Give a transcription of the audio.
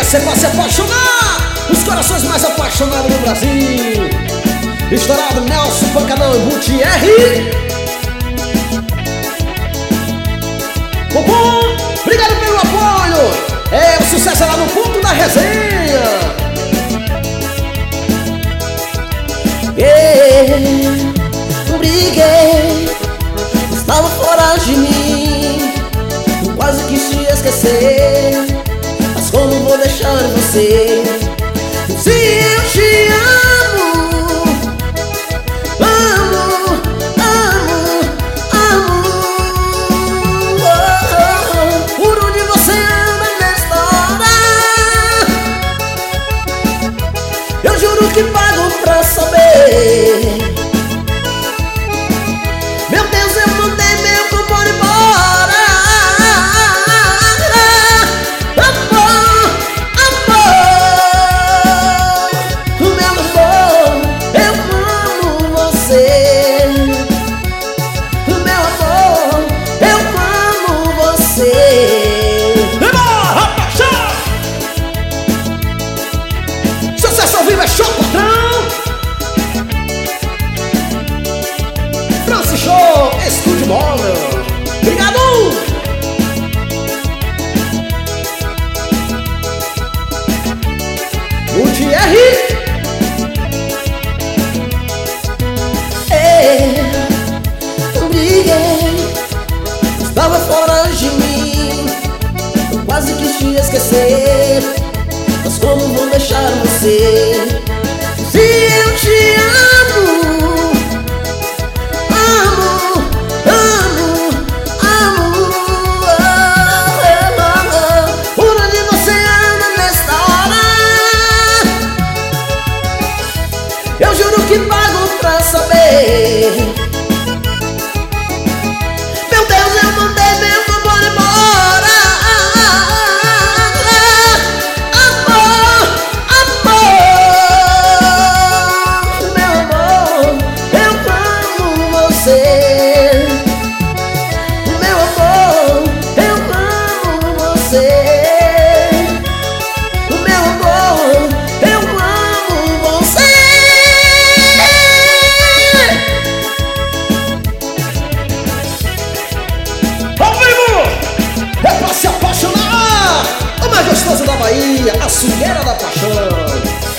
Essa é pra se apaixonar, os corações mais apaixonados do Brasil. Estourado Nelson Pancadão e Gutierre. Bumbum, obrigado pelo apoio. É o sucesso lá no ponto da resenha. Briguei, estava fora de mim, quase quis te esquecer, mas como vou deixar você? Se eu te amo, amo, amo, amo, por onde você anda nesta hora, eu juro que pago pra saber. Meu Deus, eu mandei meu companheiro embora. Amor, amor, meu amor, eu amo você. Meu amor, eu amo você. Embora, paixão! Sucesso ao vivo é show, patrão! Francis Show, Estúdio Móvel. Obrigado! Gutierre. Briguei, estava fora de mim, quase quis te esquecer, mas como vou deixar você? Se eu te amo, amo, amo, amo, por onde você anda nesta hora, eu juro que pago pra saber. Meu Deus, eu mandei meu companheiro embora. Amor, amor, meu amor, eu amo você. Meu amor, eu amo você. Meu amor, eu amo você. Ao vivo! É pra se apaixonar! A mais gostosa da Bahia, a swingueira da paixão.